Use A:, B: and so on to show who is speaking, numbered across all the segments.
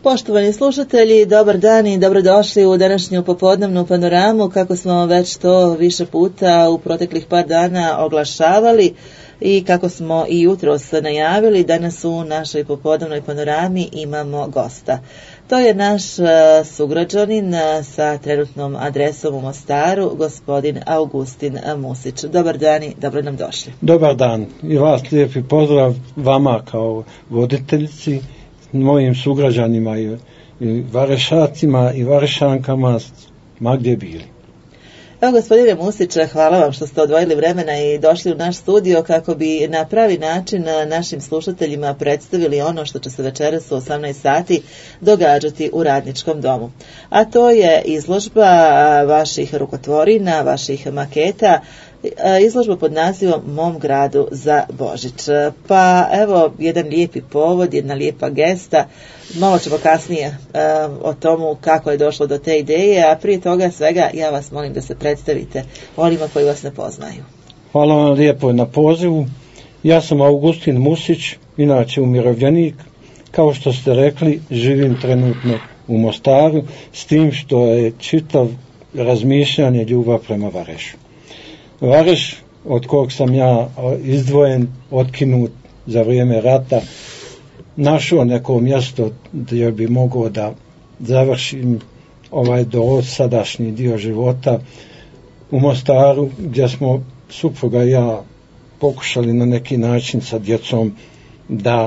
A: Poštovani slušatelji, dobar dan i dobrodošli u današnju popodnevnu panoramu. Kako smo već to više puta u proteklih par dana oglašavali i kako smo i jutros najavili, danas u našoj popodnevnoj panorami imamo gosta. To je naš sugrađanin sa trenutnom adresom u Mostaru, gospodin Augustin Musić. Dobar dan i dobro nam došli.
B: Dobar dan i vas lijepi pozdrav vama kao voditeljici, mojim sugrađanima i Varešacima i Varešankama, ma gdje bili.
A: Evo, gospodine Musić, hvala vam što ste odvojili vremena i došli u naš studio kako bi na pravi način našim slušateljima predstavili ono što će se večeras u 18 sati događati u Radničkom domu. A to je izložba vaših rukotvorina, vaših maketa, izložba pod nazivom Mom gradu za Božić. Pa evo, jedan lijepi povod, jedna lijepa gesta. Malo ćemo kasnije o tomu kako je došlo do te ideje, a prije toga svega ja vas molim da se predstavite onima koji vas ne poznaju.
B: Hvala vam lijepo na pozivu. Ja sam Augustin Musić, inače umirovljenik. Kao što ste rekli, živim trenutno u Mostaru, s tim što je čitav razmišljanje ljubav prema Varešu. Vareš, od kog sam ja izdvojen, otkinut za vrijeme rata, našao neko mjesto gdje bi mogao da završim ovaj dosadašnji dio života u Mostaru, gdje smo supruga i ja pokušali na neki način sa djecom da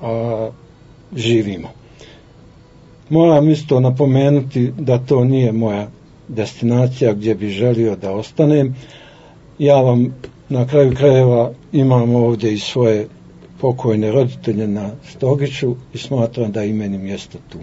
B: živimo. Moram isto napomenuti da to nije moja destinacija gdje bi želio da ostanem. Ja vam na kraju krajeva imam ovdje i svoje pokojne roditelje na Stogiću i smatram da je i meni mjesto tu.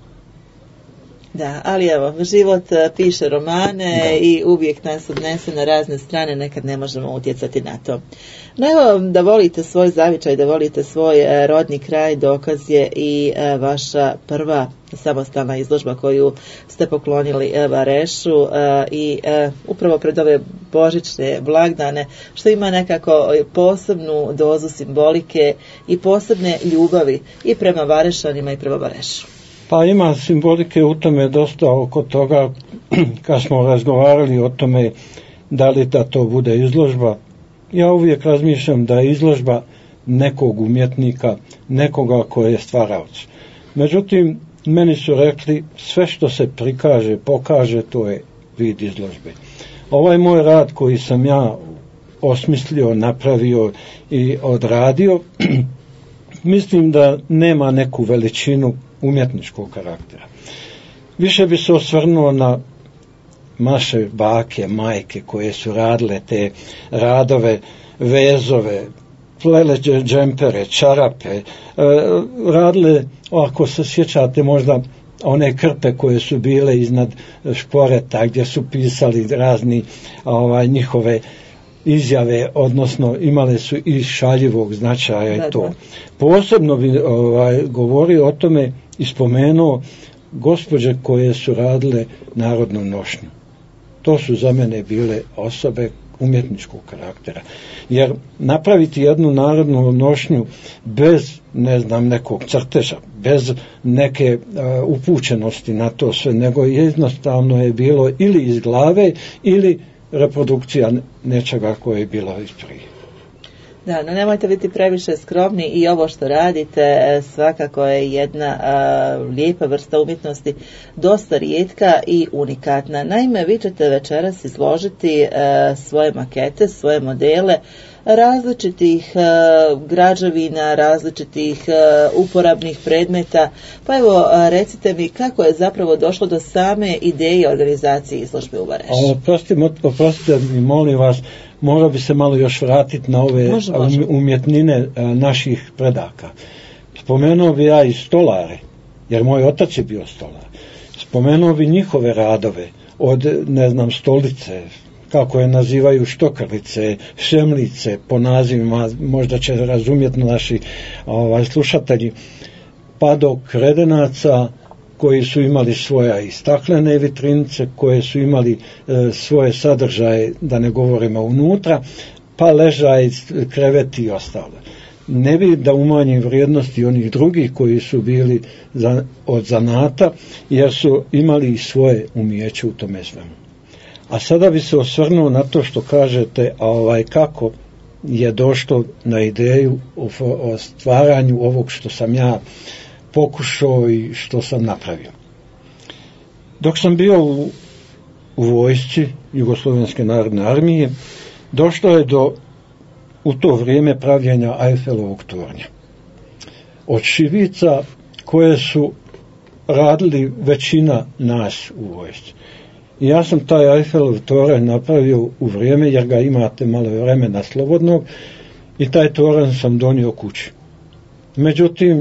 A: Da, ali evo, život piše romane i uvijek nas odnese na razne strane, nekad ne možemo utjecati na to. No evo, da volite svoj zavičaj, da volite svoj rodni kraj, dokaz je i vaša prva samostalna izložba koju ste poklonili Varešu i upravo pred ove božićne blagdane, što ima nekako posebnu dozu simbolike i posebne ljubavi i prema Varešanima i prema Varešu.
B: Pa ima simbolike u tome dosta oko toga, kad smo razgovarali o tome da li da to bude izložba. Ja uvijek razmišljam da je izložba nekog umjetnika, nekoga koji je stvaraoc. Međutim, meni su rekli sve što se prikaže, pokaže, to je vid izložbe. Ovaj moj rad koji sam ja osmislio, napravio i odradio, mislim da nema neku veličinu umjetničkog karaktera. Više bi se osvrnuo na naše bake, majke koje su radile te radove, vezove, plele džempere, čarape, radile, ako se sjećate možda one krpe koje su bile iznad šporeta gdje su pisali razni njihove izjave, odnosno imale su i šaljivog značaja i to. Posebno bi govorio o tome i spomenuo gospođe koje su radile narodnu nošnju. To su za mene bile osobe umjetničkog karaktera. Jer napraviti jednu narodnu nošnju bez, nekog crteža, bez neke upućenosti na to sve, nego jednostavno je bilo ili iz glave ili reprodukcija nečega koje je bilo isprije.
A: Da, no nemojte biti previše skromni i ovo što radite svakako je jedna lijepa vrsta umjetnosti, dosta rijetka i unikatna. Naime, vi ćete večeras izložiti svoje makete, svoje modele različitih građevina, različitih uporabnih predmeta. Pa evo, recite mi kako je zapravo došlo do same ideje organizacije izložbe u Varešu.
B: Oprostite mi, molim vas, morao bi se malo još vratiti na ove umjetnine naših predaka. Spomenuo bi ja i stolare, jer moj otac je bio stolar. Spomenuo bi njihove radove, od, stolice, kako je nazivaju štokalice, šemlice, po nazivima, možda će razumjeti naši slušatelji, pa do kredenaca koji su imali svoja i staklene vitrinice, koje su imali svoje sadržaje, da ne govorimo unutra, pa ležaj, kreveti i ostalo. ne bi da umanjim vrijednosti onih drugih koji su bili od zanata, jer su imali i svoje umijeće u tome svemu. A sada bi se osvrnuo na to što kažete, kako je došlo na ideju o stvaranju ovog što sam ja pokušao i što sam napravio. Dok sam bio u vojsci Jugoslovenske narodne armije, došlo je u to vrijeme pravljenja Eiffelovog tornja. Od šibica koje su radili većina nas u vojsci. I ja sam taj Eiffelov toranj napravio u vrijeme, jer ga imate malo vremena slobodnog, i taj toranj sam donio kući. Međutim,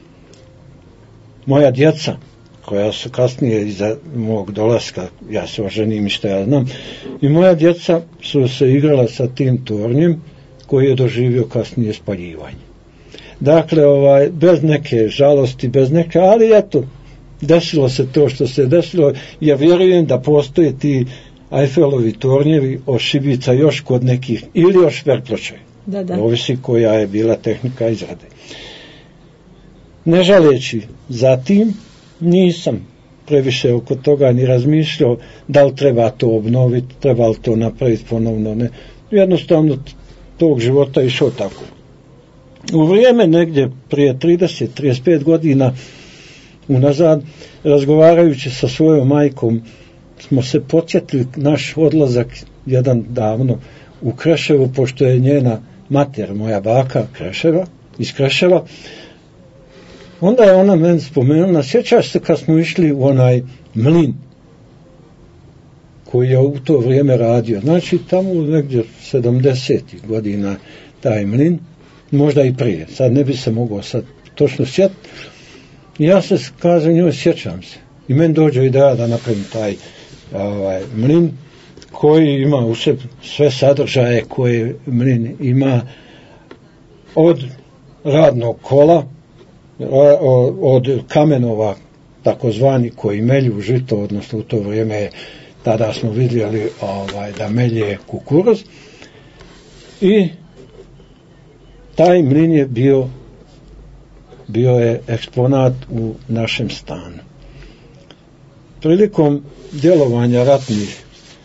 B: moja djeca, koja su kasnije iza mog dolaska, ja se oženim i što ja znam, i moja djeca su se igrala sa tim tornjem koji je doživio kasnije spaljivanje. Dakle, bez neke žalosti, bez neke, ali eto, desilo se to što se desilo. Ja vjerujem da postoje ti Eiffelovi tornjevi od šibica još kod nekih, ili još šverpločaj.
A: Da.
B: Ovisi koja je bila tehnika izrade. Ne žaleći zatim, nisam previše oko toga ni razmišljao da li treba to obnoviti, treba li to napraviti ponovno. Ne. Jednostavno tog života išao tako. U vrijeme negdje prije 30-35 godina unazad, razgovarajući sa svojom majkom, smo se podsjetili naš odlazak jedan davno u Kreševo, pošto je njena mater, moja baka iz Kreševa. Onda je ona meni spomenula, sjećaš se kad smo išli u onaj mlin koji je u to vrijeme radio. Znači tamo negdje 70. godina taj mlin, možda i prije, sad ne bi se mogao sad točno sjetiti. I ja se, kažem njoj, sjećam se. I meni dođe ideja da napravim taj mlin koji ima u sebi sve sadržaje koje mlin ima, od radnog kola, od kamenova takozvani koji melju žito, odnosno u to vrijeme tada smo vidjeli da melje kukuruz, i taj mlin je bio je eksponat u našem stanu. Prilikom djelovanja ratnih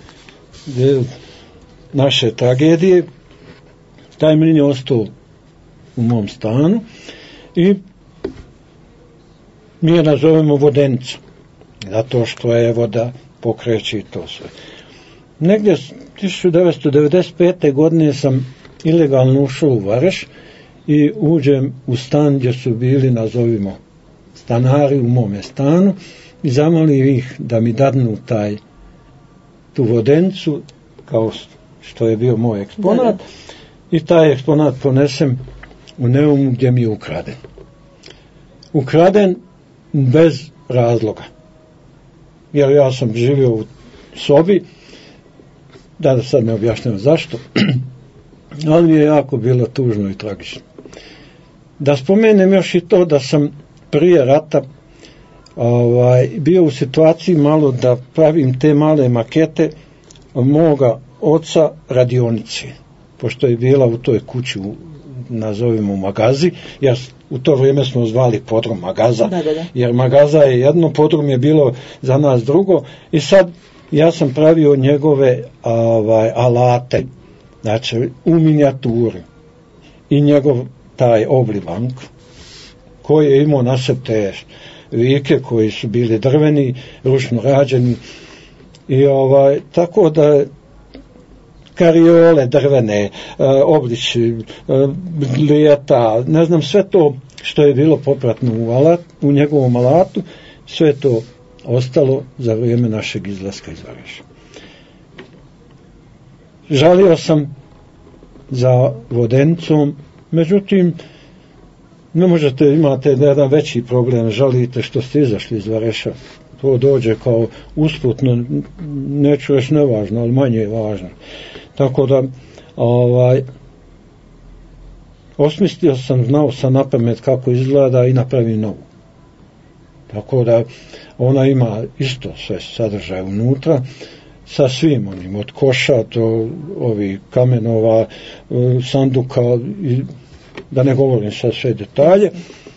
B: naše tragedije, taj mlin je ostao u mom stanu i mi je nazovemo vodenica, zato što je voda pokreće i to sve. Negdje 1995. godine sam ilegalno ušao u Vareš i uđem u stan gdje su bili, nazovimo, stanari u mome stanu, i zamolim ih da mi dadnu tu vodenicu, kao što je bio moj eksponat, i taj eksponat ponesem u Neumu gdje mi je ukraden. Ukraden bez razloga. Jer ja sam živio u sobi, da sad ne objašnjam zašto, ali mi je jako bilo tužno i tragično. Da spomenem još i to da sam prije rata bio u situaciji malo da pravim te male makete moga oca radionice, pošto je bila u toj kući, nazovimo magazi, jer u to vrijeme smo zvali podrum magaza, jer magaza je jedno, podrum je bilo za nas drugo, i sad ja sam pravio njegove alate, znači u minijaturi, i njegov taj oblivank koji je imao na sebi te vike koji su bili drveni, ručno rađeni, i tako da kariole drvene, obliči, lijeta, ne znam, sve to što je bilo popratno u njegovom alatu, sve to ostalo za vrijeme našeg izlaska iz Vareša. Žalio sam za vodenicom, međutim, ne možete, imate jedan veći problem, žalite što ste izašli iz Vareša. To dođe kao usputno, neću reći nevažno, ali manje je važno. Tako da, osmislio sam, znao sam napamet kako izgleda i napravim novu. Tako da, ona ima isto sve sadržaje unutra, sa svim onim, od koša do ovih kamenova, sanduka, i da ne govorim sad sve detalje.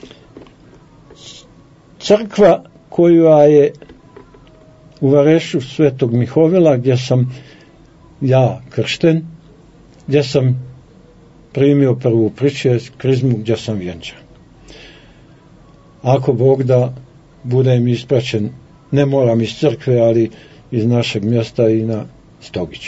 B: Crkva koja je u Varešu Svetog Mihovila, gdje sam ja kršten, gdje sam primio prvu krizmu, gdje sam vjenčan. Ako Bog da budem ispraćen, ne moram iz crkve, ali iz našeg mjesta i na Stogić.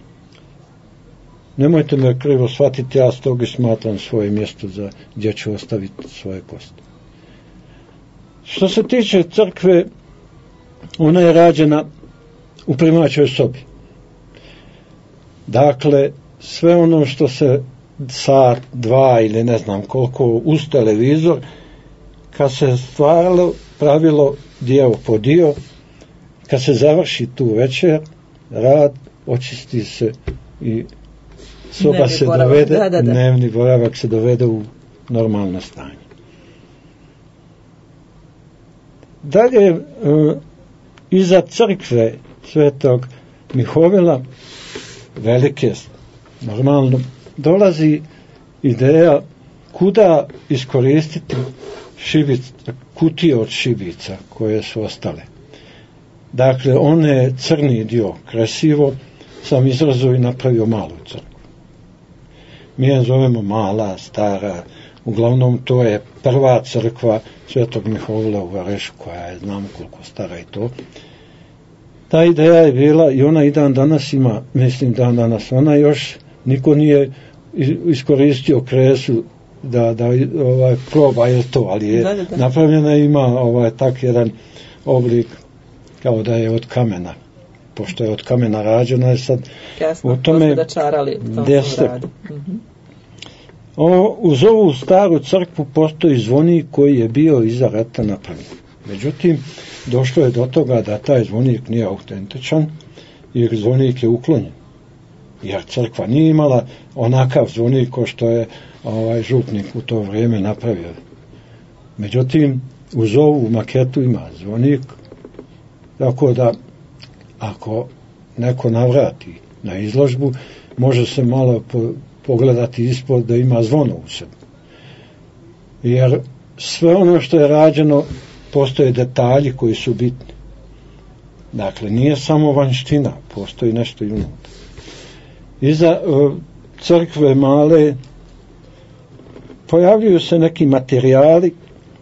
B: Nemojte me krivo shvatiti, ja Stogić smatram svoje mjesto za gdje ću ostaviti svoje kosti. Što se tiče crkve, ona je rađena u primaćoj sobi. Dakle, sve ono što se sat, dva ili ne znam koliko uz televizor, kad se stvaralo, pravilo dio po dio, kad se završi tu večer, rad, očisti se i soba dnevni se boravak, dovede, dnevni boravak se dovede u normalno stanje. Dalje, iza crkve Svetog Mihovila, velike, normalno, dolazi ideja kuda iskoristiti kutije od šibica koje su ostale. Dakle, one crni dio kresivo sam izrazio i napravio malu crkvu. Mi je zovemo mala, stara, uglavnom to je prva crkva Svetog Mihovila u Varešu, koja je, znam koliko stara i to. Ta ideja je bila i ona i dan danas ima, mislim dan danas, ona još niko nije iskoristio kresu da proba je to, ali je napravljena, ima tak jedan oblik kao da je od kamena, pošto je od kamena rađena je sad
A: jasno,
B: u tome gdje se uz ovu staru crkvu postoji zvonik koji je bio iza rata napravljen. Međutim, došlo je do toga da taj zvonik nije autentičan jer zvonik je uklonjen. Jer crkva nije imala onakav zvonik ko što je župnik u to vrijeme napravio. Međutim, uz ovu maketu ima zvonik, tako da ako neko navrati na izložbu, može se malo pogledati ispod da ima zvono u sebi. Jer sve ono što je rađeno, postoje detalji koji su bitni. Dakle, nije samo vanština, postoji nešto i unutra. Iza crkve male pojavljuju se neki materijali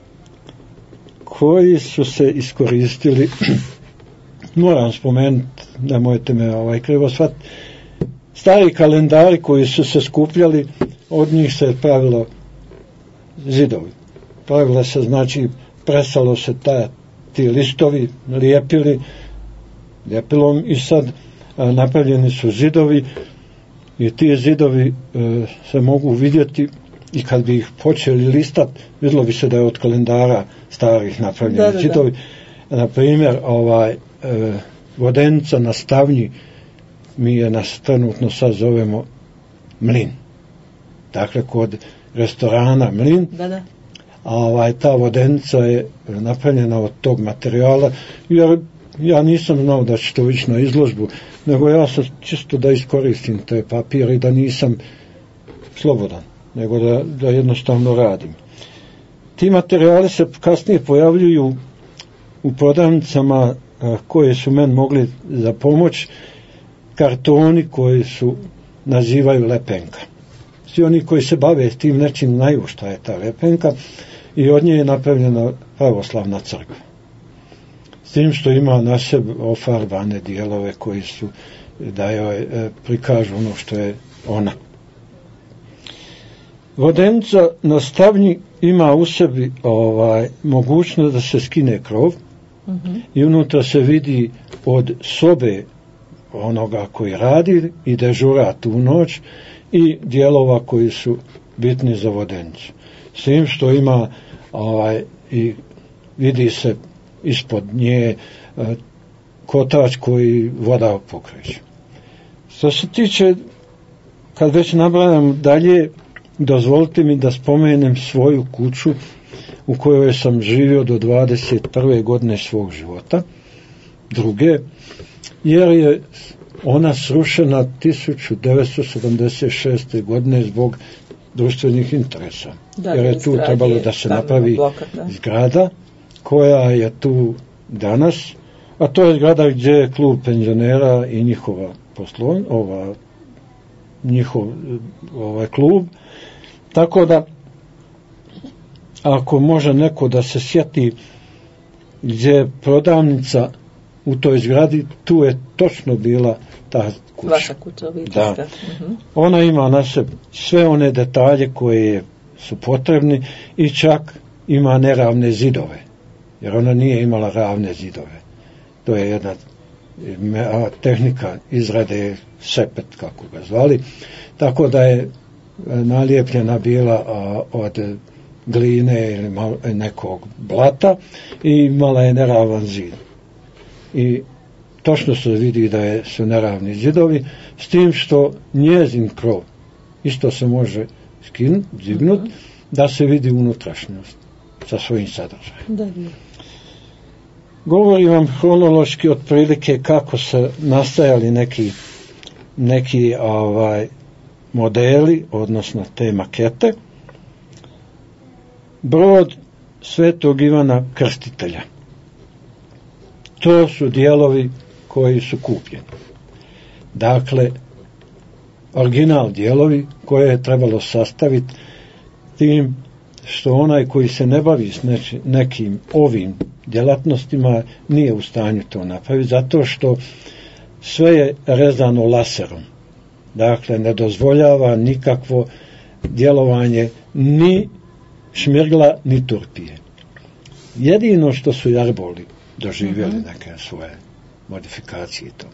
B: koji su se iskoristili, moram spomenuti, nemojte me krivo shvatiti, stari kalendari koji su se skupljali, od njih se pravilo zidovi. Pravilo se, znači, presalo se ti listovi, lijepilom i sad napravljeni su zidovi i ti zidovi se mogu vidjeti i kad bi ih počeli listat, vidjelo bi se da je od kalendara starih napravljeni zidovi. Na primjer, Vodenica na Stavnji, mi je nas trenutno sad zovemo Mlin. Dakle, kod restorana Mlin, a ta Vodenica je napravljena od tog materijala, jer ja nisam znao da će to ići na izložbu, nego ja sam čisto da iskoristim te papire i da nisam slobodan, nego da jednostavno radim. Ti materijali se kasnije pojavljuju u prodavnicama koje su meni mogli za pomoć, kartoni koji su nazivaju lepenka. Svi oni koji se bave tim nečim znaju šta je ta lepenka i od nje je napravljena pravoslavna crkva. S tim što ima na sebi ofarbane dijelove koji su da joj prikažu ono što je ona. Vodenica na Stavnji ima u sebi mogućnost da se skine krov i unutra se vidi od sobe onoga koji radi i dežura tu noć i dijelova koji su bitni za Vodenicu. S tim što ima i vidi se ispod nje kotač koji voda pokreće. Što se tiče, kad već nabrajam dalje, dozvolite mi da spomenem svoju kuću u kojoj sam živio do 21. godine svog života, druge, jer je ona srušena 1976. godine zbog društvenih interesa. Jer je tu trebalo da se napravi zgrada koja je tu danas, a to je zgrada gdje je klub penzionera i njihova njihov klub. Tako da, ako može neko da se sjeti gdje je prodavnica u toj zgradi, tu je točno bila ta kuća.
A: Vaša kuća obiteljska.
B: Da. Ona ima na sebi sve one detalje koje su potrebni i čak ima neravne zidove. Jer ona nije imala ravne zidove. To je jedna tehnika izrade sepet, kako ga zvali. Tako da je nalijepljena bila od gline ili nekog blata i imala je neravan zid. I točno se vidi da su neravni zidovi, s tim što njezin krov isto se može dignuti, da se vidi unutrašnjost sa svojim sadržajem. Govorim vam hronološki otprilike kako se nastajali neki modeli, odnosno te makete. Brod Svetog Ivana Krstitelja. To su dijelovi koji su kupljeni. Dakle, original dijelovi koje je trebalo sastaviti, tim što onaj koji se ne bavi s nekim ovim djelatnostima nije u stanju to napraviti, zato što sve je rezano laserom. Dakle, ne dozvoljava nikakvo djelovanje ni šmirgla ni turpije. Jedino što su jarboli doživjeli neke svoje modifikacije to.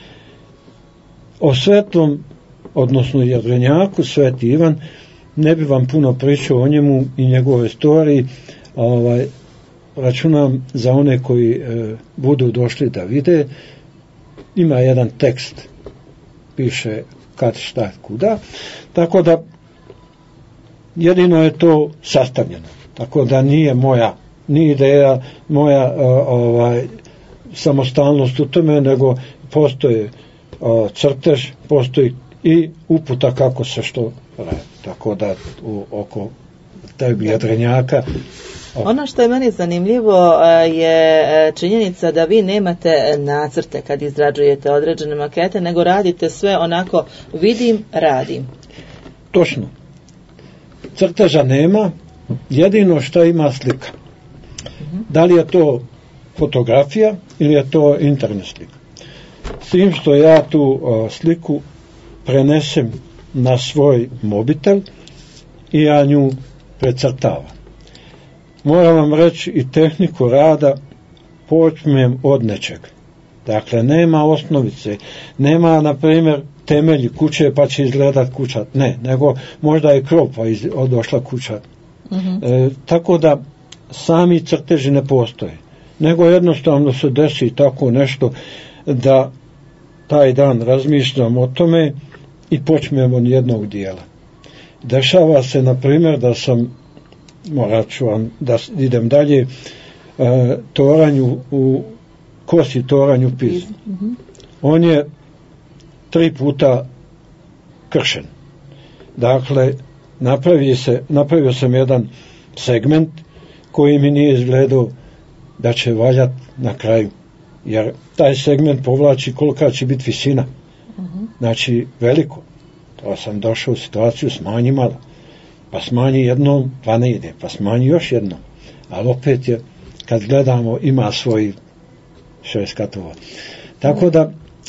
B: O svetom, odnosno jedrenjaku, Sveti Ivan, ne bi vam puno pričao o njemu i njegove storiji. Računam za one koji budu došli da vide. Ima jedan tekst, piše kad, šta, kuda. Tako da jedino je to sastavljeno. Tako da nije moja ni ideja, moja samostalnost u tome, nego postoje crtež, postoji i uputa kako se što radi. Tako da oko tebi jedrenjaka.
A: Ono što je meni zanimljivo je činjenica da vi nemate nacrte kad izrađujete određene makete, nego radite sve onako vidim, radim.
B: Točno. Crteža nema, jedino što ima slika. Da li je to fotografija ili je to internet slika. S tim što ja tu sliku prenesem na svoj mobitel i ja nju precrtavam. Moram vam reći i tehniku rada, počnem od nečeg. Dakle, nema osnovice, nema, na primjer, temelji kuće pa će izgledat kuća. Ne, nego možda je krov pa došla kuća. Tako da sami crteži ne postoje. Nego jednostavno se desi tako nešto da taj dan razmišljam o tome i počnem od jednog dijela. Dešava se, na primjer, da sam, morat ću vam da idem dalje, toranju kosi toranju pizu. On je 3 puta kršen. Dakle, napravio sam jedan segment koji mi nije izgledao da će valjati na kraju. Jer taj segment povlači kolika će biti visina. Znači, veliko. To sam došao u situaciju, smanji malo. Pa smanji jednom, pa ne ide. Pa smanji još jednom. Ali opet je, kad gledamo, ima svoj 6 katova. Tako da,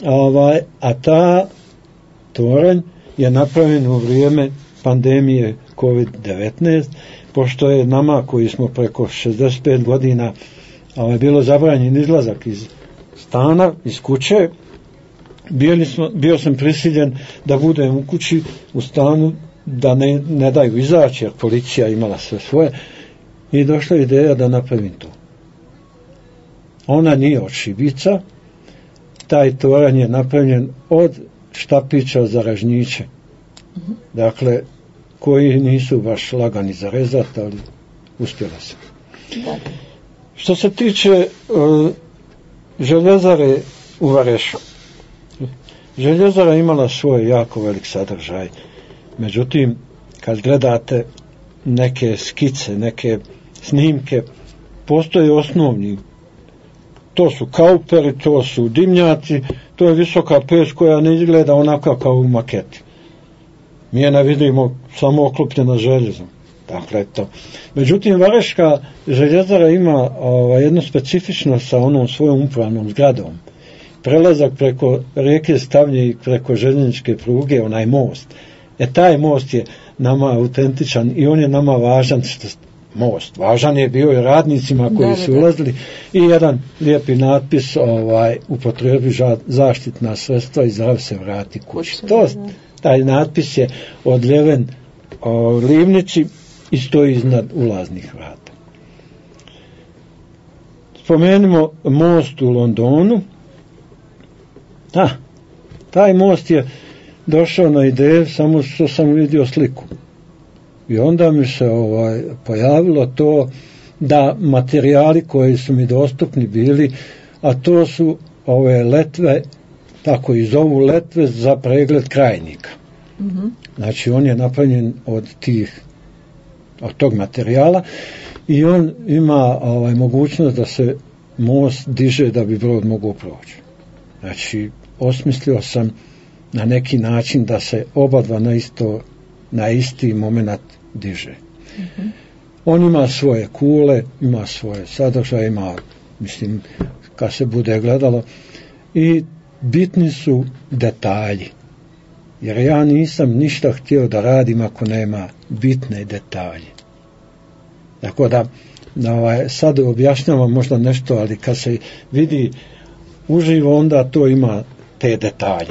B: a ta toranj je napravljen u vrijeme pandemije COVID-19, pošto je nama koji smo preko 65 godina bilo zabranjen izlazak iz stana, iz kuće, bio sam prisiljen da budem u kući, u stanu, da ne daju izaći, jer policija imala sve svoje, i došla ideja da napravim to. Ona nije od šibica, taj toranj je napravljen od štapića za ražnjiće. Dakle, koji nisu baš lagani za rezati, ali uspjela sam. Što se tiče željezare u Varešu, željezara imala svoj jako velik sadržaj. Međutim, kad gledate neke skice, neke snimke, postoje osnovni. To su kauperi, to su dimnjaci, to je visoka peć koja ne izgleda onako kao u maketi. Mi je vidimo samo oklopljena željezom. Dakle, to. Međutim, Vareška željezara ima jednu specifičnost sa onom svojom upravnom zgradom. Prelazak preko rijeke Stavnje i preko željezničke pruge, onaj most. Taj most je nama autentičan i on je nama važan most. Važan je bio i radnicima koji su ulazili i jedan lijepi natpis upotrebi zaštitna sredstva i zdrav se vrati kući. Taj natpis je odljeven livnici i stoji iznad ulaznih vrata. Spomenimo most u Londonu. Taj most je došao na ideju samo što sam vidio sliku. I onda mi se pojavilo to da materijali koji su mi dostupni bili, a to su ove letve, tako i zovu letve za pregled krajnika. Mm-hmm. Znači on je napravljen od tog materijala i on ima mogućnost da se most diže da bi brod mogao proći. Znači osmislio sam na neki način da se obadva na isti moment diže. Mm-hmm. On ima svoje kule, ima svoje sadržaje, ima, mislim, kad se bude gledalo, i bitni su detalji. Jer ja nisam ništa htio da radim ako nema bitne detalje. Tako da sad objašnjavam možda nešto, ali kad se vidi uživo, onda to ima te detalje.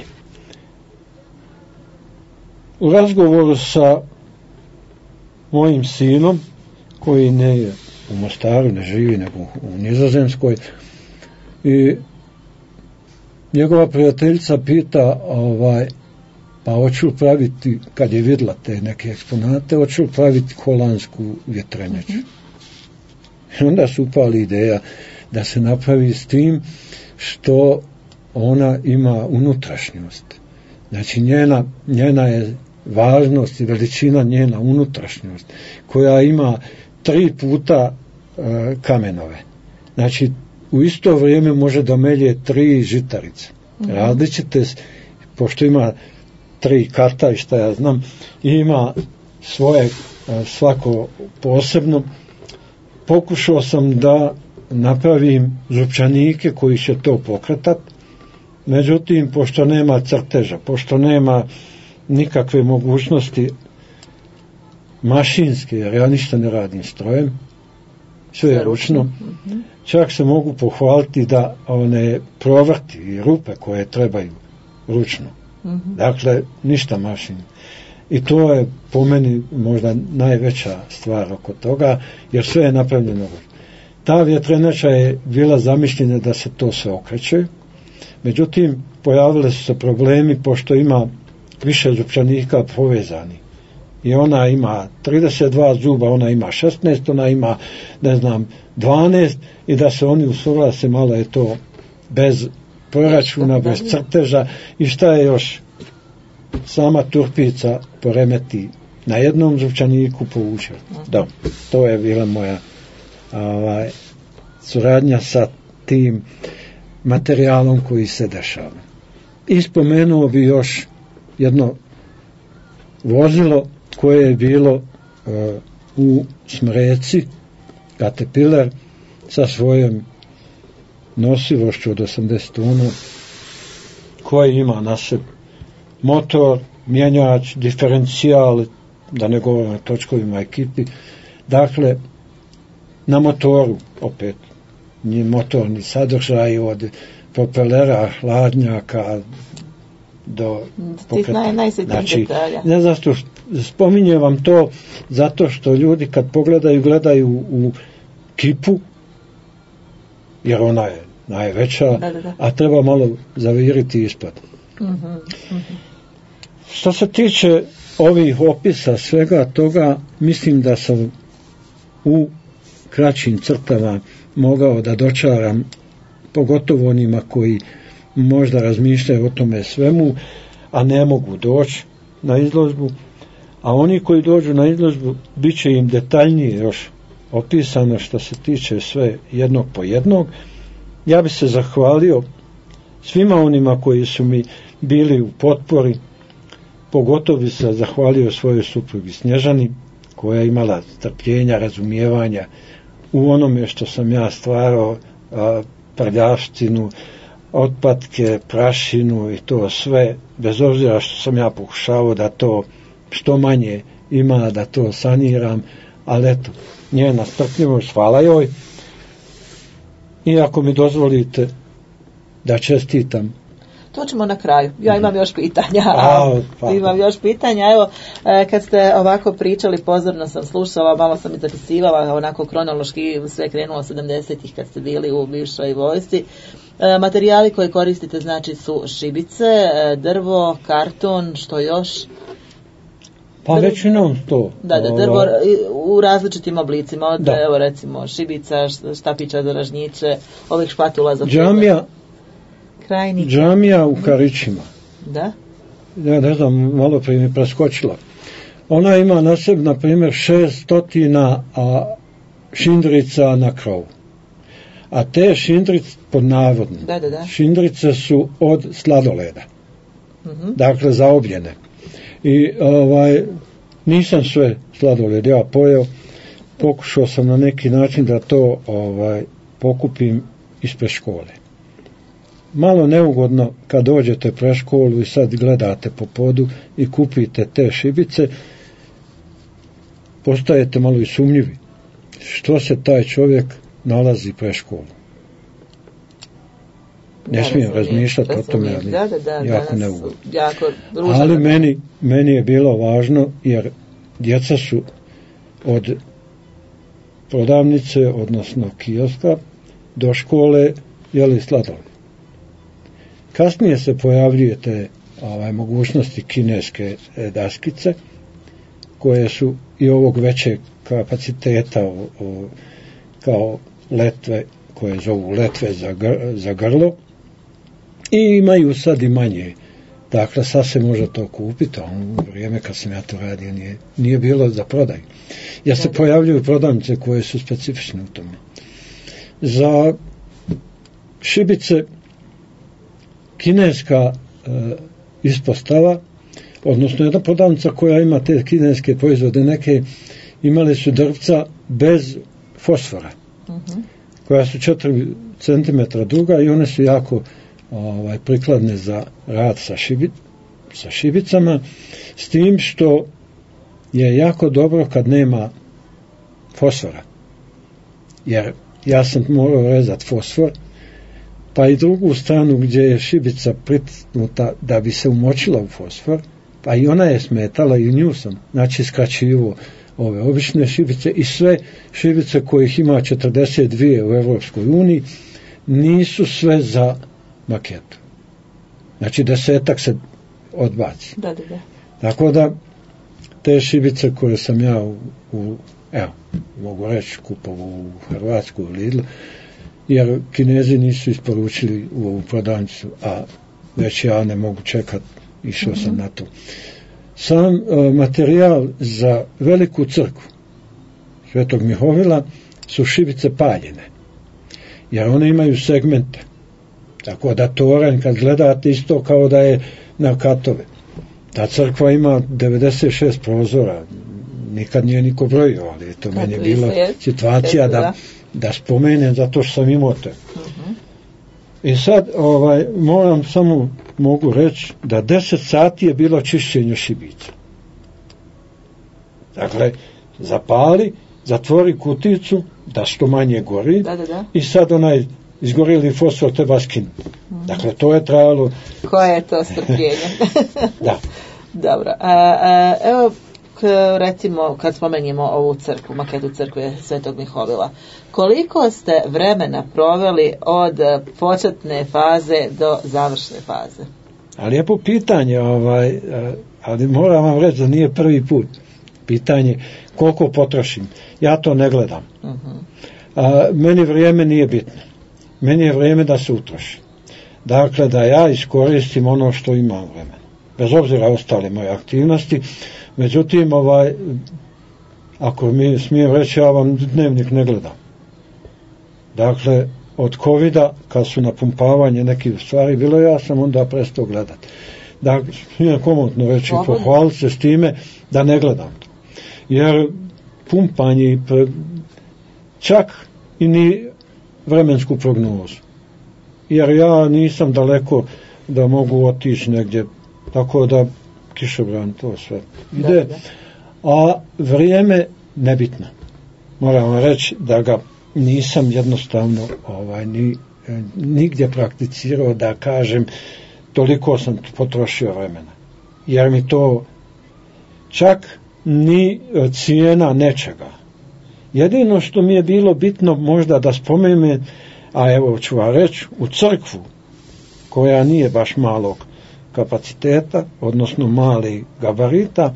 B: U razgovoru sa mojim sinom, koji ne je u Mostaru, ne živi, nego u Nizozemskoj, i njegova prijateljica pita, pa hoću praviti, kad je vidjela te neke eksponate, hoću praviti holandsku vjetrenjaču. I onda su upali ideja da se napravi s tim što ona ima unutrašnjost. Znači njena je važnost i veličina njena unutrašnjost, koja ima 3 puta kamenove. Znači u isto vrijeme može da melje 3 žitarice. Mm-hmm. Različite, pošto ima 3 karta i šta ja znam, i ima svoje svako posebno. Pokušao sam da napravim zupčanike koji će to pokretati, međutim, pošto nema crteža, pošto nema nikakve mogućnosti mašinske, jer ja ništa ne radim strojem, sve je ručno, čak se mogu pohvaliti da one provrti i rupe koje trebaju ručno. Dakle, ništa mašin. I to je po meni možda najveća stvar oko toga, jer sve je napravljeno ručno. Ta vjetrenjača je bila zamišljena da se to sve okreće, međutim, pojavile su se problemi, pošto ima više zupčanika povezani. I ona ima 32 zuba, ona ima 16, ona ima, 12, i da se oni usuglase, malo je to bez proračuna, bez crteža, i šta je još, sama turpica poremeti na jednom zupčaniku povuče. Da, to je bila moja suradnja sa tim materijalom koji se dešava. I spomenuo bi još jedno vozilo koje je bilo u Smreci, Caterpillar, sa svojom nosivošću od 80 tona, koji ima na sebi motor, mjenjač, diferencijal, da ne govorim o točkovima ekipi. Dakle, na motoru opet ni motorni sadržaj, od propelera, hladnjaka do pokreta. Znači, ne znam što spominjem vam to, zato što ljudi kad pogledaju, gledaju u kipu, jer ona je najveća, a treba malo zaviriti ispod. Što se tiče ovih opisa svega toga, mislim da sam u kraćim crtama mogao da dočaram, pogotovo onima koji možda razmišljaju o tome svemu, a ne mogu doći na izložbu. a oni koji dođu na izložbu bit će im detaljnije još opisano što se tiče sve jednog po jednog. Ja bi se zahvalio svima onima koji su mi bili u potpori, pogotovo bi se zahvalio svojoj suprugi Snježani, koja je imala strpljenja, razumijevanja u onome što sam ja stvarao, prljavštinu, otpadke, prašinu i to sve, bez obzira što sam ja pokušavao da to što manje ima, da to saniram, ali eto, njena strpljivost, hvala joj. I ako mi dozvolite da čestitam.
A: To ćemo na kraju. Ja imam još pitanja.
B: Imam
A: još pitanja. Evo, kad ste ovako pričali, pozorno sam slušala, malo sam i zapisivala, onako kronološki sve krenulo 70-ih kad ste bili u bivšoj vojsci. Materijali koje koristite znači su šibice, drvo, karton, što još?
B: Pa većinom to.
A: Da, drvo u različitim oblicima, od evo recimo šibica, štapića za ražnjiće, ovih špatula za
B: džamija.
A: Krajnik.
B: Džamija u Karićima.
A: Da?
B: Ja ne znam, malo prije mi preskočila. Ona ima na sebi, na primjer, 600 šindrica na krovu. A te šindrice, pod navodnim, šindrice su od sladoleda. Dakle, zaobljene. I nisam sve sladoled ja pojeo, pokušao sam na neki način da to pokupim ispred škole. Malo neugodno kad dođete pre školu i sad gledate po podu i kupite te šibice, postajete malo i sumnjivi. Što se taj čovjek nalazi pre školu? Ne smijem razmišljati o tome, ali jako neugodno. Ali meni je bilo važno, jer djeca su od prodavnice, odnosno kioska, do škole jeli sladoled. Kasnije se pojavljuje te mogućnosti kineske daskice, koje su i ovog većeg kapaciteta kao letve, koje zovu letve za grlo, i imaju sad i manje. Dakle, sad se može to kupiti, a u vrijeme kad sam ja to radio nije bilo za prodaj. Jer se pojavljuju prodavnice koje su specifične u tome. Za šibice kineska ispostava, odnosno jedna prodavnica koja ima te kineske proizvode, neke imale su drvca bez fosfora, koja su 4 cm duga i one su jako prikladne za rad sa šibicama, s tim što je jako dobro kad nema fosfora. Jer ja sam morao rezati fosfor, pa i drugu stranu gdje je šibica pritisnuta da bi se umočila u fosfor, pa i ona je smetala i nju sam, znači skraćivo ove obične šibice i sve šibice kojih ima 42 u Evropskoj uniji nisu sve za maketu. Znači 10 se odbaci.
A: Da.
B: Tako da te šibice koje sam ja mogu reći kupovao u Hrvatsku, u Lidlu, jer Kinezi nisu isporučili u ovu prodavnicu, a već ja ne mogu čekati, išao sam na to. Sam materijal za veliku crkvu Svetog Mihovila su šibice paljene, jer one imaju segmente, tako da toranj kad gledate isto kao da je na katove. Ta crkva ima 96 prozora, nikad nije niko brojio, ali to meni je bila situacija da spomenem, zato što sam imao to. I sad mogu reći da 10 sati je bilo čišćenje šibica. Dakle, zapali, zatvori kuticu da što manje gori i sad onaj izgorili fosfor treba skinuti. Dakle, to je trajalo...
A: Koje je to strpljenje?
B: Da.
A: Dobro. Evo, recimo, kad spomenimo ovu crkvu, maketu crkve Svetog Mihovila, koliko ste vremena proveli od početne faze do završne faze?
B: A lijepo pitanje, ali moram vam reći da nije prvi put. Pitanje koliko potrošim. Ja to ne gledam. Meni vrijeme nije bitno. Meni je vrijeme da se utroši. Dakle, da ja iskoristim ono što imam vremena. bez obzira ostale moje aktivnosti. Međutim, ako mi smijem reći, ja vam dnevnik ne gledam. Dakle, od covida, kad su napumpavanje nekih stvari bilo, ja sam onda prestao gledati. Dakle, smijem komotno reći, pohvaliti se s time da ne gledam to. Jer pumpanje, čak i ni vremensku prognozu. Jer ja nisam daleko da mogu otići negdje, tako da kišobran to sve ide. A vrijeme nebitno. Moram reći da ga nisam jednostavno nigdje prakticirao da kažem toliko sam potrošio vremena. Jer mi to čak ni cijena nečega. Jedino što mi je bilo bitno možda da spomenem, a evo ću vam reći, u crkvu koja nije baš malog kapaciteta, odnosno mali gabarita,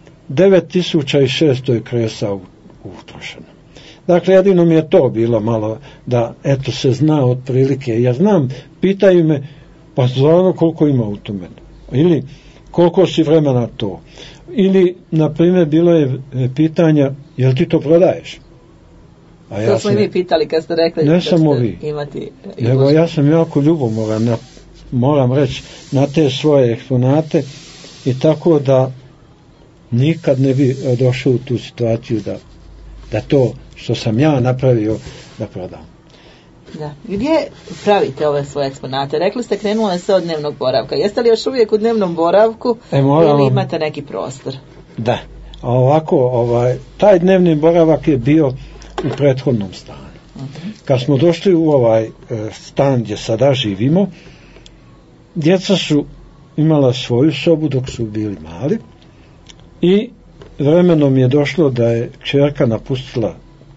B: 9600 je kresa utrošeno. Dakle, jedino mi je to bilo malo da, eto, se zna otprilike. Ja znam, pitaju me, pa znamo koliko ima u tome. Ili koliko si vremena to. Ili, na primjer, bilo je pitanja, jel ti to prodaješ?
A: A ja to smo i mi pitali kad ste rekli
B: ne samo vi, nego ja sam jako ljubomoran, moram reći, na te svoje eksponate i tako da nikad ne bi došao u tu situaciju da to što sam ja napravio da prodam.
A: Da. Gdje pravite ove svoje eksponate? Rekli ste krenulo je se od dnevnog boravka. Jeste li još uvijek u dnevnom boravku ili imate neki prostor?
B: Da. A ovako, taj dnevni boravak je bio u prethodnom stanu. Kad smo došli u ovaj stan gdje sada živimo, djeca su imala svoju sobu dok su bili mali i vremenom je došlo da je kćerka napustila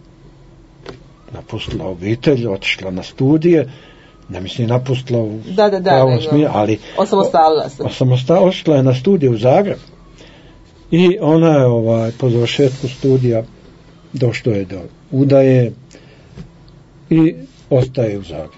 B: obitelj, otišla na studije, ne mislim napustila u pravom smjeru, ali osamostalila je na studije u Zagreb i ona je po završetku studija došlo je do udaje i ostaje u Zagrebu.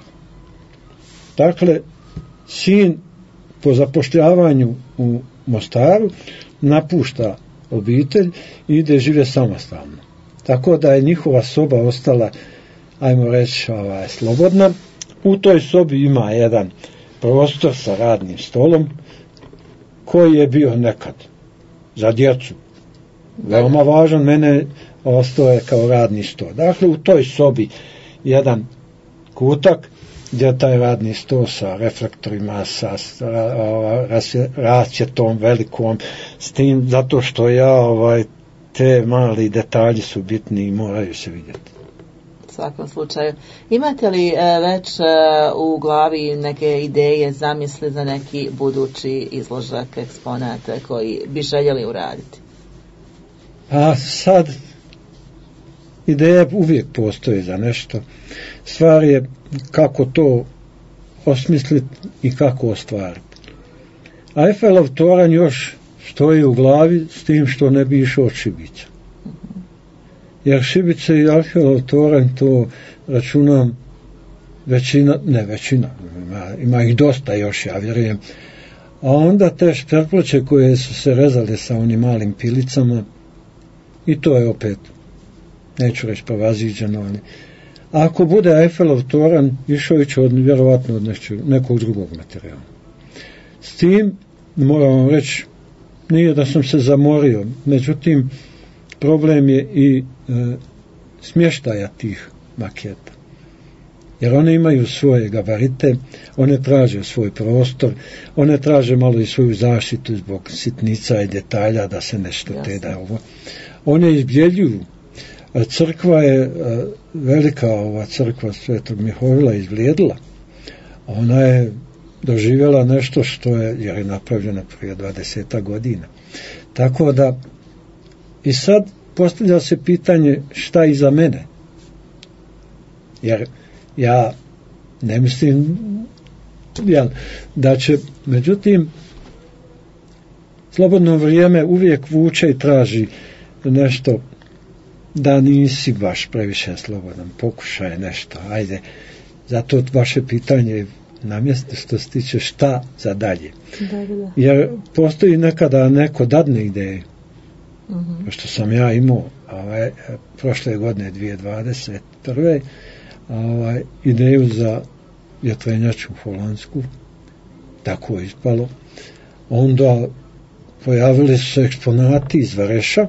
B: Dakle, sin po zapošljavanju u Mostaru napušta obitelj i ide žive samostalno. Tako da je njihova soba ostala, ajmo reći, slobodna. U toj sobi ima jedan prostor sa radnim stolom koji je bio nekad za djecu veoma važan, mene ostao je kao radni stol. Dakle, u toj sobi jedan kutak gdje taj radni stol sa reflektorima, sa rasvjetom velikom, s tim, zato što te mali detalji su bitni i moraju se vidjeti.
A: U svakom slučaju. Imate li već u glavi neke ideje, zamisli za neki budući izložak eksponata koji bi željeli uraditi?
B: A sad ideja uvijek postoji za nešto. Stvar je kako to osmisliti i kako ostvariti. A Eifelov toranj još stoji u glavi s tim što ne bi išao od Šibića. Jer Šibice i Eifelov toranj to računam većina, ima ih dosta još, ja vjerujem. A onda te šperploče koje su se rezale sa onim malim pilicama, i to je opet, neću reći prevaziđeno, ali ako bude Eifelov toranj, išao će vjerovatno od nekog drugog materijala. S tim, moram vam reći, nije da sam se zamorio, međutim, problem je i smještaja tih maketa. Jer one imaju svoje gabarite, one traže svoj prostor, one traže malo i svoju zaštitu zbog sitnica i detalja da se nešto teda ovo. One izbjeljuju. Crkva je velika, ova crkva Svetog Mihovila izblijedila. Ona je doživjela nešto što je, jer je napravljeno prije 20 godina. Tako da i sad postavlja se pitanje šta iza mene. Jer ja ne mislim da će, međutim, slobodno vrijeme uvijek vuče i traži nešto da nisi baš previše slobodan, pokušaj nešto, ajde, zato vaše pitanje na mjestu što se tiče šta za dalje. Jer postoji nekada neko dadne ideje, što sam ja imao prošle godine 2021. Ideju za vjetrenjaču holandsku, tako je ispalo. Onda pojavili su se eksponati iz Vareša.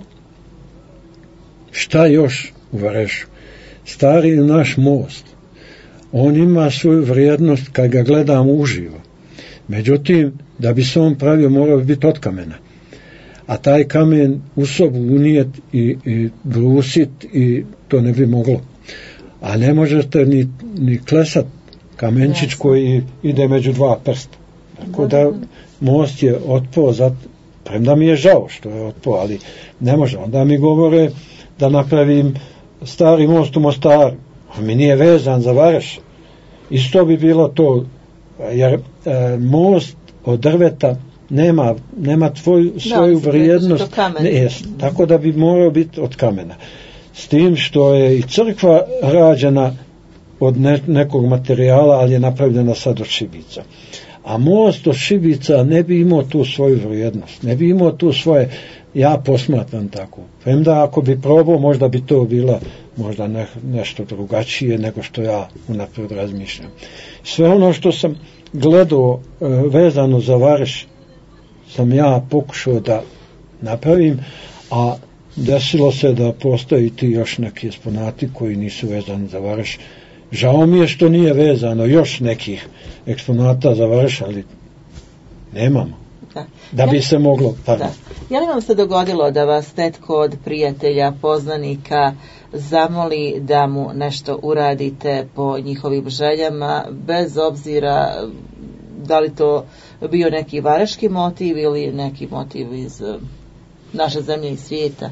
B: Šta još u Varešu? Stari naš most. On ima svoju vrijednost kad ga gledamo uživo. Međutim, da bi se on pravio, morao bi biti od kamena. A taj kamen u sobu unijet i brusit i to ne bi moglo. A ne možete ni klesat kamenčić koji ide među dva prsta. Tako da most je otpao, premda mi je žao što je otpao, ali ne može. Onda mi govore da napravim stari most u Mostaru, a mi nije vezan za Vareš. Isto bi bilo to, jer most od drveta nema svoju vrijednost. Tako da bi morao biti od kamena. S tim što je i crkva rađena od nekog materijala, ali je napravljena sad od šibica. A most od šibica ne bi imao tu svoju vrijednost, ne bi imao tu svoje, ja posmatram tako. Premda ako bi probao, možda bi to bila možda nešto drugačije nego što ja unaprijed razmišljam. Sve ono što sam gledao vezano za Vareš sam ja pokušao da napravim, a desilo se da postoji ti još neki eksponati koji nisu vezani za Vareš. Žao mi je što nije vezano još nekih eksponata za Vareš, ali nemamo. Da bi se moglo.
A: Je li vam se dogodilo da vas netko od prijatelja, poznanika zamoli da mu nešto uradite po njihovim željama, bez obzira da li to bio neki vareški motiv ili neki motiv iz naše zemlje i svijeta?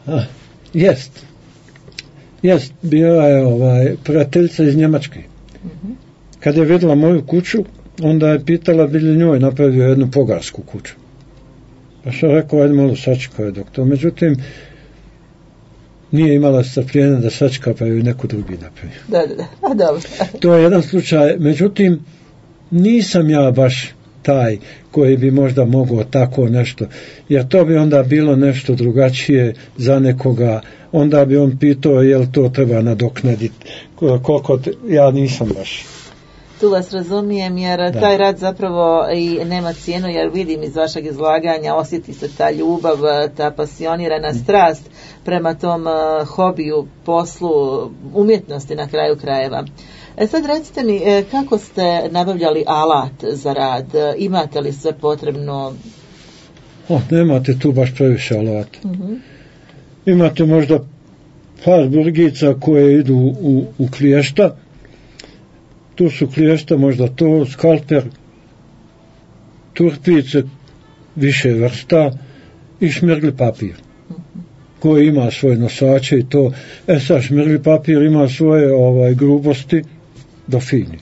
B: Jest, bila je prijateljica iz Njemačke. Kad je vidjela moju kuću, onda je pitala bi li njoj napravio jednu pogarsku kuću. Pa sam rekao, ajde malo sačekao dok to. Međutim, nije imala strpljenja da sačeka, pa ju neko drugi napravio.
A: Dobro.
B: To je jedan slučaj. Međutim, nisam ja baš taj koji bi možda mogao tako nešto, jer to bi onda bilo nešto drugačije za nekoga, onda bi on pitao jel to treba nadoknaditi, koliko ja nisam baš.
A: Tu vas razumijem, jer taj rad zapravo i nema cijenu, jer vidim iz vašeg izlaganja, osjeti se ta ljubav, ta pasionirana strast prema tom hobiju, poslu, umjetnosti na kraju krajeva. Sad recite mi, kako ste nabavljali alat za rad? Imate li sve potrebno?
B: Nemate tu baš previše alata. Imate možda par burgica koje idu u kliješta. Tu su kliješta, možda to, skalper, turpice, više vrsta i šmirgli papir. Koji ima svoje nosače i to. Sad šmirgli papir ima svoje grubosti do fini.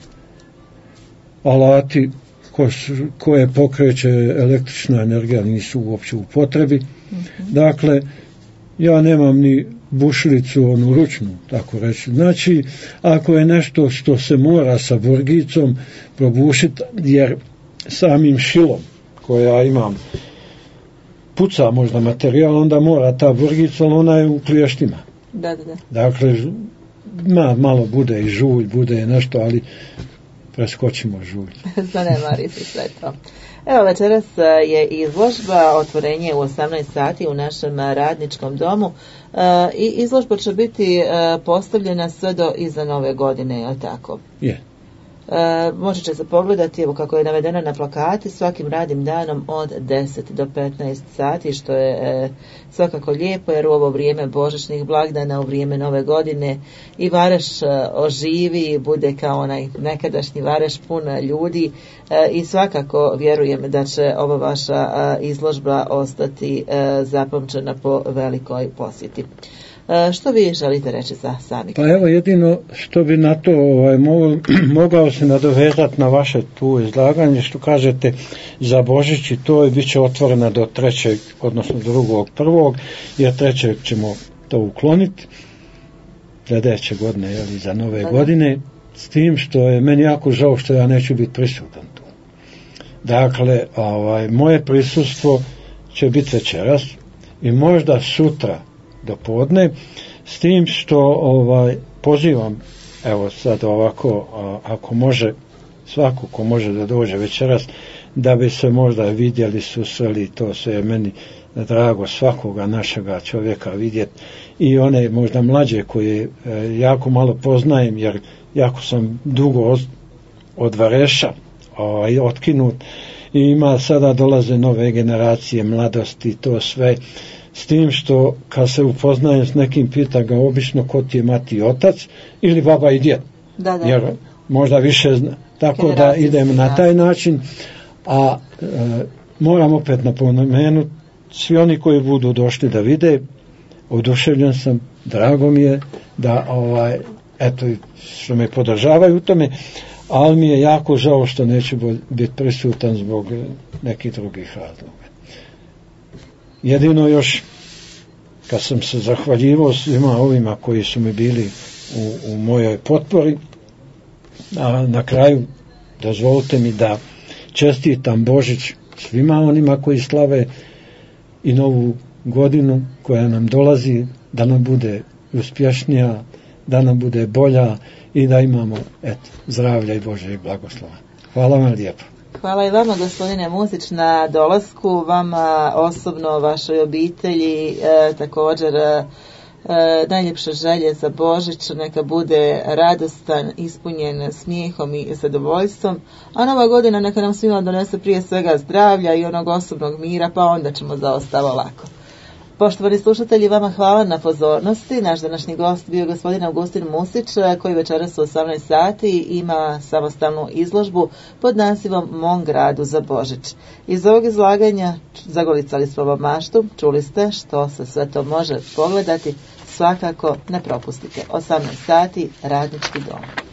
B: Alati koje pokreće električna energija nisu uopće u potrebi. Dakle, ja nemam ni bušilicu, onu ručnu, tako reći. Znači, ako je nešto što se mora sa burgicom probušiti, jer samim šilom koja imam puca možda materijal, onda mora ta burgica, ali ona je u kliještima. Dakle, malo bude i žulj, bude nešto, ali preskočimo žulj.
A: Zanemari se sve to. Evo, večeras je izložba, otvorenje u 18 sati u našem radničkom domu i izložba će biti postavljena sve do iza nove godine, je li tako?
B: Je.
A: Može će se pogledati, evo kako je navedeno na plakati, svakim radnim danom od 10 do 15 sati, što je svakako lijepo, jer u ovo vrijeme božićnih blagdana, u vrijeme nove godine i Vareš oživi, bude kao onaj nekadašnji Vareš pun ljudi i svakako vjerujem da će ova vaša izložba ostati zapamćena po velikoj posjeti. Što vi želite reći za sami?
B: Pa evo, jedino što bi na to mogao se nadovezati na vaše tu izlaganje, što kažete za Božić, i to je bit će otvorena do 3. odnosno 2.1. jer 3. ćemo to ukloniti sljedeće godine, za nove godine, s tim što je meni jako žao što ja neću biti prisutan tu. Dakle, moje prisustvo će biti večeras i možda sutra do podne, s tim što pozivam, evo sad ovako, ako može, svako ko može da dođe večeras, da bi se možda vidjeli, susreli, to sve je meni drago svakoga našega čovjeka vidjeti, i one možda mlađe koje jako malo poznajem, jer jako sam dugo od Vareša otkinut, i ima sada dolaze nove generacije, mladosti, to sve, s tim što kad se upoznajem s nekim, pita ga obično ko ti je mati i otac ili baba i djed, jer možda više zna, tako da idem na taj način. A moram opet napomenuti, svi oni koji budu došli da vide, oduševljen sam, drago mi je da eto, što me podržavaju u tome, ali mi je jako žao što neću biti prisutan zbog nekih drugih razloga. Jedino još, kad sam se zahvaljivao svima ovima koji su mi bili u mojoj potpori, a na kraju dozvolite mi da čestitam Božić svima onima koji slave i novu godinu koja nam dolazi, da nam bude uspješnija, da nam bude bolja i da imamo zdravlja i Božjeg blagoslova. Hvala vam lijepo.
A: Hvala i vama, gospodine Musić, na dolasku, vama osobno, vašoj obitelji, također najljepše želje za Božić, neka bude radostan, ispunjen smijehom i zadovoljstvom, a nova godina neka nam svima donese prije svega zdravlja i onog osobnog mira, pa onda ćemo za ostalo lako. Poštovani slušatelji, vama hvala na pozornosti. Naš današnji gost bio gospodin Augustin Musić, koji večeras u 18 sati ima samostalnu izložbu pod nazivom Mom gradu za Božić. Iz ovog izlaganja zagolicali smo vam maštu, čuli ste što se sve to može pogledati, svakako ne propustite. 18 sati, Radnički dom.